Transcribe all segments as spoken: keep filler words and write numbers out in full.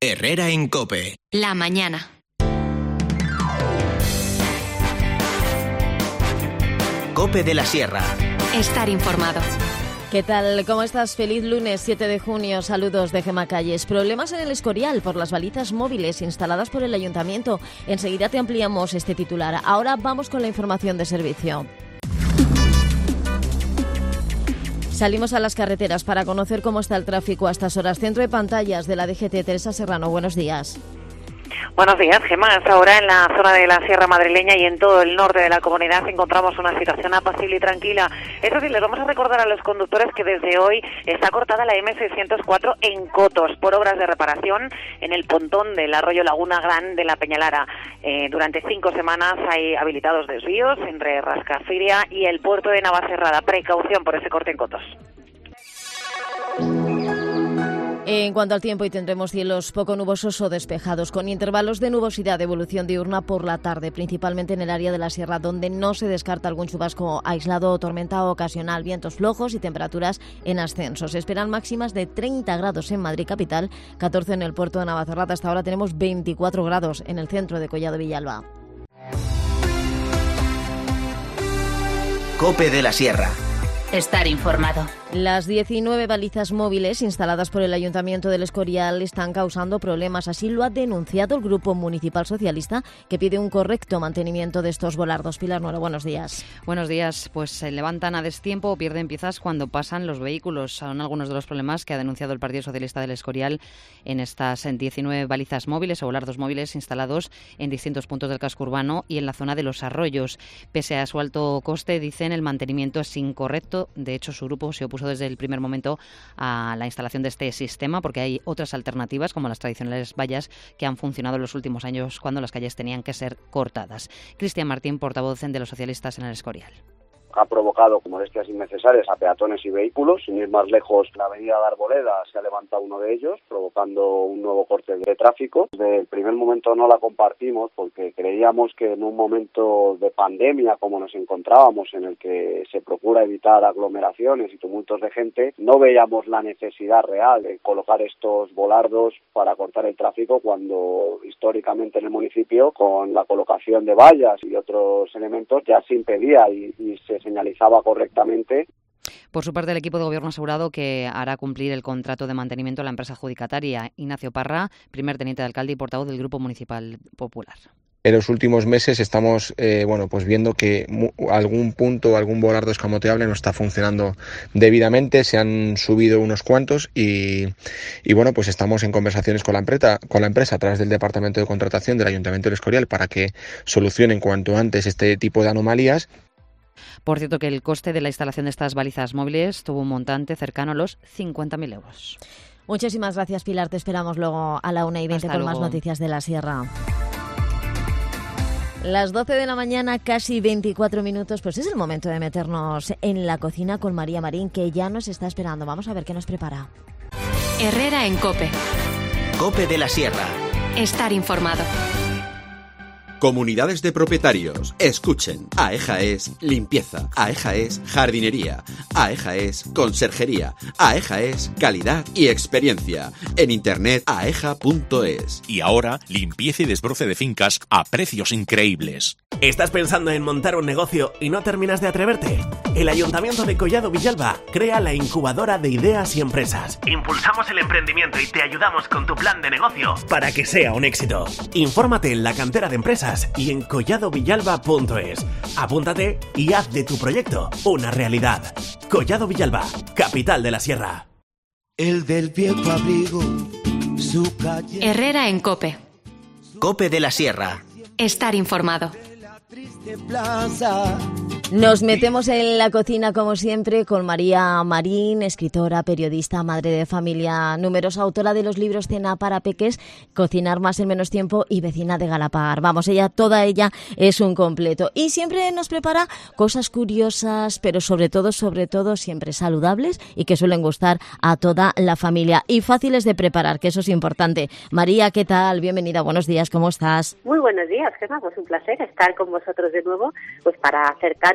Herrera en COPE. La mañana. COPE de la Sierra. Estar informado. ¿Qué tal? ¿Cómo estás? Feliz lunes siete de junio. Saludos de Gemma Calles. Problemas en el Escorial por las balizas móviles instaladas por el Ayuntamiento. Enseguida te ampliamos este titular. Ahora vamos con la información de servicio. Salimos a las carreteras para conocer cómo está el tráfico a estas horas. Centro de pantallas de la D G T. Teresa Serrano, buenos días. Buenos días, Gemma. Hasta ahora en la zona de la Sierra Madrileña y en todo el norte de la comunidad encontramos una situación apacible y tranquila. Eso sí, les vamos a recordar a los conductores que desde hoy está cortada la eme seiscientos cuatro en Cotos por obras de reparación en el pontón del arroyo Laguna Gran de la Peñalara. Eh, durante cinco semanas hay habilitados desvíos entre Rascafiria y el puerto de Navacerrada. Precaución por ese corte en Cotos. En cuanto al tiempo, hoy tendremos cielos poco nubosos o despejados, con intervalos de nubosidad de evolución diurna por la tarde, principalmente en el área de la sierra, donde no se descarta algún chubasco aislado o tormenta ocasional, vientos flojos y temperaturas en ascenso. Se esperan máximas de treinta grados en Madrid capital, catorce en el puerto de Navacerrada. Hasta ahora tenemos veinticuatro grados en el centro de Collado Villalba. COPE de la Sierra. Estar informado. Las diecinueve balizas móviles instaladas por el Ayuntamiento del Escorial están causando problemas. Así lo ha denunciado el Grupo Municipal Socialista, que pide un correcto mantenimiento de estos volardos. Pilar Nuero, buenos días. Buenos días. Pues se levantan a destiempo o pierden piezas cuando pasan los vehículos. Son algunos de los problemas que ha denunciado el Partido Socialista del Escorial en estas diecinueve balizas móviles o volardos móviles instalados en distintos puntos del casco urbano y en la zona de los arroyos. Pese a su alto coste, dicen, el mantenimiento es incorrecto. De hecho, su grupo se opuso desde el primer momento a la instalación de este sistema porque hay otras alternativas como las tradicionales vallas que han funcionado en los últimos años cuando las calles tenían que ser cortadas. Cristian Martín, portavoz de los socialistas en el Escorial. Ha provocado molestias innecesarias a peatones y vehículos. Sin ir más lejos, la avenida de Arboleda se ha levantado uno de ellos, provocando un nuevo corte de tráfico. Desde el primer momento no la compartimos porque creíamos que en un momento de pandemia como nos encontrábamos, en el que se procura evitar aglomeraciones y tumultos de gente, no veíamos la necesidad real de colocar estos volardos para cortar el tráfico cuando históricamente en el municipio, con la colocación de vallas y otros elementos, ya se impedía y, y se señalizaba correctamente. Por su parte, el equipo de gobierno ha asegurado que hará cumplir el contrato de mantenimiento a la empresa adjudicataria. Ignacio Parra, primer teniente de alcalde y portavoz del Grupo Municipal Popular. En los últimos meses estamos eh, bueno, pues viendo que mu- algún punto, algún volardo escamoteable no está funcionando debidamente. Se han subido unos cuantos y, y bueno, pues estamos en conversaciones con la empresa, con la empresa a través del Departamento de Contratación del Ayuntamiento del Escorial para que solucionen cuanto antes este tipo de anomalías. Por cierto, que el coste de la instalación de estas balizas móviles tuvo un montante cercano a los cincuenta mil euros. Muchísimas gracias, Pilar. Te esperamos luego a la una y veinte Hasta con luego. más noticias de la Sierra. Las doce de la mañana, casi veinticuatro minutos, pues es el momento de meternos en la cocina con María Marín, que ya nos está esperando. Vamos a ver qué nos prepara. Herrera en COPE. COPE de la Sierra. Estar informado. Comunidades de propietarios, escuchen. AEJA es limpieza, AEJA es jardinería, AEJA es conserjería, AEJA es calidad y experiencia. En internet aeja punto es. Y ahora, limpieza y desbroce de fincas a precios increíbles. ¿Estás pensando en montar un negocio y no terminas de atreverte? El Ayuntamiento de Collado Villalba crea la incubadora de ideas y empresas. Impulsamos el emprendimiento y te ayudamos con tu plan de negocio para que sea un éxito. Infórmate en la cantera de empresas y en collado villalba punto es. Apúntate y haz de tu proyecto una realidad. Collado Villalba, capital de la Sierra. El del viejo abrigo, su calle. Herrera en COPE. COPE de la Sierra. Estar informado. Nos metemos en la cocina, como siempre, con María Marín, escritora, periodista, madre de familia, numerosa autora de los libros Cena para peques, Cocinar más en menos tiempo y Vecina de Galapar. Vamos, ella, toda ella es un completo. Y siempre nos prepara cosas curiosas, pero sobre todo, sobre todo, siempre saludables y que suelen gustar a toda la familia. Y fáciles de preparar, que eso es importante. María, ¿qué tal? Bienvenida, buenos días, ¿cómo estás? Muy buenos días, Gemma, pues un placer estar con vosotros de nuevo, pues para acercaros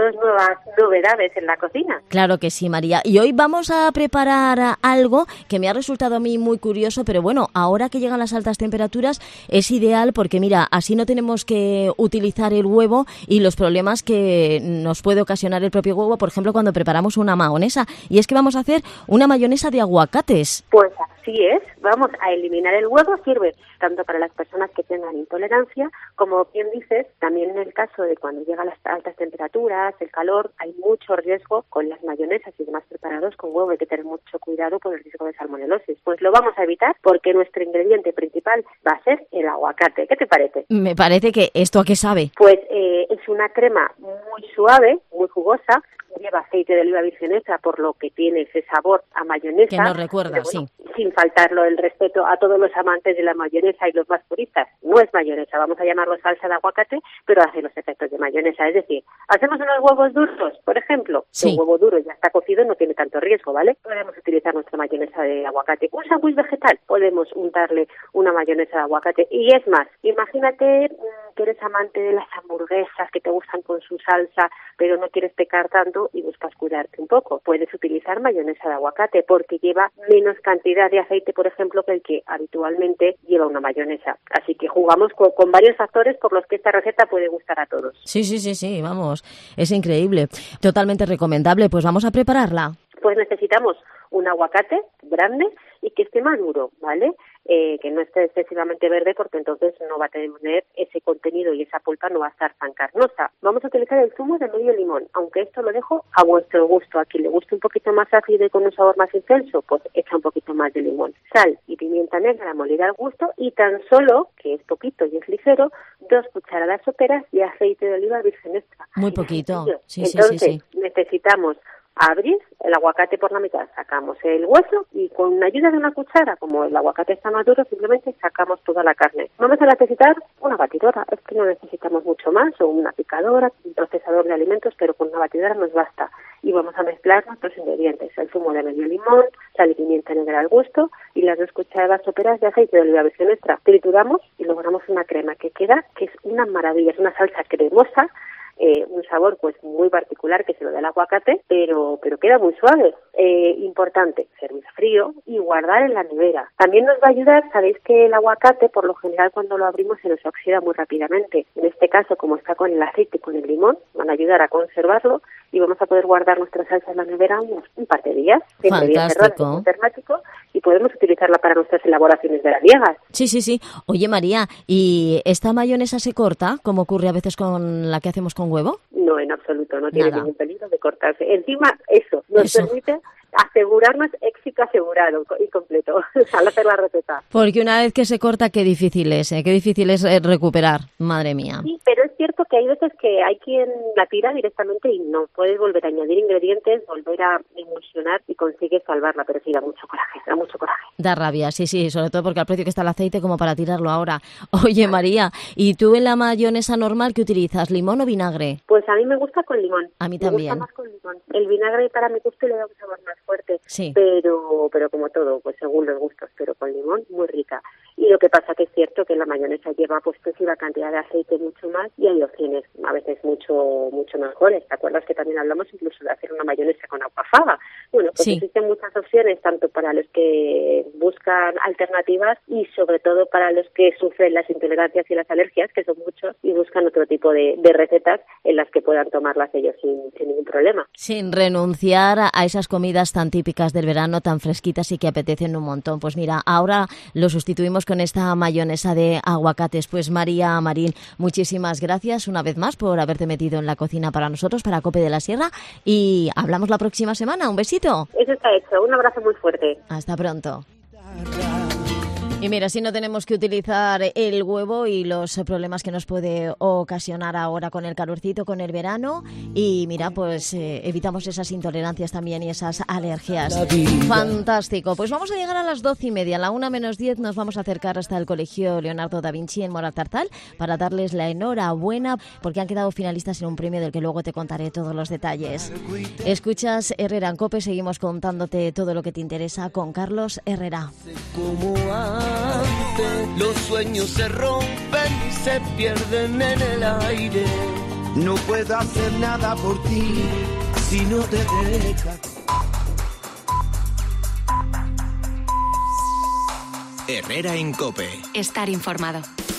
traernos nuevas novedades en la cocina. Claro que sí, María. Y hoy vamos a preparar algo que me ha resultado a mí muy curioso, pero bueno, ahora que llegan las altas temperaturas es ideal porque mira, así no tenemos que utilizar el huevo y los problemas que nos puede ocasionar el propio huevo, por ejemplo, cuando preparamos una mayonesa. Y es que vamos a hacer una mayonesa de aguacates. Pues así es, vamos a eliminar el huevo, sirve tanto para las personas que tengan intolerancia, como bien dices, también en el caso de cuando llegan las altas temperaturas, el calor, hay mucho riesgo con las mayonesas y demás preparados con huevo, hay que tener mucho cuidado por el riesgo de salmonelosis. Pues lo vamos a evitar porque nuestro ingrediente principal va a ser el aguacate. ¿Qué te parece? Me parece que ¿esto a qué sabe? Pues eh, es una crema muy suave, muy jugosa, lleva aceite de oliva virgen extra, por lo que tiene ese sabor a mayonesa. Que nos recuerda, bueno, sí. Sin faltarlo el respeto a todos los amantes de la mayonesa y los más puristas. No es mayonesa, vamos a llamarlo salsa de aguacate, pero hace los efectos de mayonesa. Es decir, hacemos unos huevos duros, por ejemplo. Sí. Un huevo duro ya está cocido, no tiene tanto riesgo, ¿vale? Podemos utilizar nuestra mayonesa de aguacate. Un sándwich vegetal, podemos untarle una mayonesa de aguacate. Y es más, imagínate que eres amante de las hamburguesas que te gustan con su salsa, pero no quieres pecar tanto y buscas cuidarte un poco. Puedes utilizar mayonesa de aguacate porque lleva menos cantidad de aceite, por ejemplo, que el que habitualmente lleva una mayonesa. Así que jugamos con, con varios factores por los que esta receta puede gustar a todos. Sí, sí, sí, sí, vamos, es increíble. Totalmente recomendable. Pues vamos a prepararla. Pues necesitamos un aguacate grande y que esté maduro, ¿vale? Eh, que no esté excesivamente verde porque entonces no va a tener ese contenido y esa pulpa no va a estar tan carnosa. Vamos a utilizar el zumo de medio limón, aunque esto lo dejo a vuestro gusto. A quien le guste un poquito más ácido y con un sabor más intenso, pues echa un poquito más de limón. Sal y pimienta negra molida al gusto y tan solo, que es poquito y es ligero, dos cucharadas soperas de aceite de oliva virgen extra. Muy poquito. Sí, entonces, sí, sí, sí. necesitamos abrir el aguacate por la mitad, sacamos el hueso y con ayuda de una cuchara, como el aguacate está maduro, simplemente sacamos toda la carne. Vamos a necesitar una batidora, es que no necesitamos mucho más, o una picadora, un procesador de alimentos, pero con una batidora nos basta. Y vamos a mezclar nuestros ingredientes, el zumo de medio limón, sal y pimienta negra al gusto y las dos cucharadas soperas de aceite de oliva virgen extra. Trituramos y logramos una crema que queda, que es una maravilla, es una salsa cremosa, Eh, un sabor pues muy particular que se lo da el aguacate, pero pero queda muy suave. Eh, importante, servir frío y guardar en la nevera. También nos va a ayudar, sabéis que el aguacate por lo general cuando lo abrimos se nos oxida muy rápidamente. En este caso, como está con el aceite y con el limón, van a ayudar a conservarlo y vamos a poder guardar nuestra salsa en la nevera unos, un par de días. Fantástico. Termático, y podemos utilizarla para nuestras elaboraciones veraniegas. Sí, sí, sí. Oye, María, ¿y esta mayonesa se corta, como ocurre a veces con la que hacemos con huevo? No, en absoluto, no tiene Nada. ningún peligro de cortarse. Encima, eso nos Eso. permite asegurarnos éxito asegurado y completo al hacer la receta. Porque una vez que se corta, qué difícil es, ¿eh? Qué difícil es eh, recuperar, madre mía. Sí, pero es cierto que hay veces que hay quien la tira directamente y no puedes volver a añadir ingredientes, volver a emulsionar y consigues salvarla, pero sí da mucho coraje, da mucho coraje. Da rabia, sí, sí, sobre todo porque al precio que está el aceite como para tirarlo ahora. Oye, María, ¿y tú en la mayonesa normal qué utilizas, limón o vinagre? Pues a mí me gusta con limón. A mí me también. gusta más con limón. El vinagre para mi gusto le da un sabor más fuerte, Sí. pero pero como todo, pues según los gustos, pero con limón muy rica. Y lo que pasa que es cierto que la mayonesa lleva pues excesiva cantidad de aceite, mucho más, y hay opciones a veces mucho mucho mejores. ¿Te acuerdas que también hablamos incluso de hacer una mayonesa con aguafaba? Bueno, pues Sí. existen muchas opciones, tanto para los que buscan alternativas y sobre todo para los que sufren las intolerancias y las alergias, que son muchos, y buscan otro tipo de, de recetas en las que puedan tomarlas ellos sin, sin ningún problema. Sin renunciar a esas comidas tan típicas del verano, tan fresquitas y que apetecen un montón. Pues mira, ahora lo sustituimos con esta mayonesa de aguacates. Pues María Marín, muchísimas gracias una vez más por haberte metido en la cocina para nosotros, para Cope de la Sierra, y hablamos la próxima semana. Un besito. Eso está hecho. Un abrazo muy fuerte. Hasta pronto. Y mira, si no tenemos que utilizar el huevo y los problemas que nos puede ocasionar ahora con el calorcito, con el verano, y mira, pues eh, evitamos esas intolerancias también y esas alergias. Fantástico. Pues vamos a llegar a las doce y media, a la una menos diez nos vamos a acercar hasta el Colegio Leonardo da Vinci en Moratartal para darles la enhorabuena porque han quedado finalistas en un premio del que luego te contaré todos los detalles. Escuchas Herrera en COPE, seguimos contándote todo lo que te interesa con Carlos Herrera. Como antes, los sueños se rompen y se pierden en el aire. No puedo hacer nada por ti si no te dejas. Herrera en COPE. Estar informado.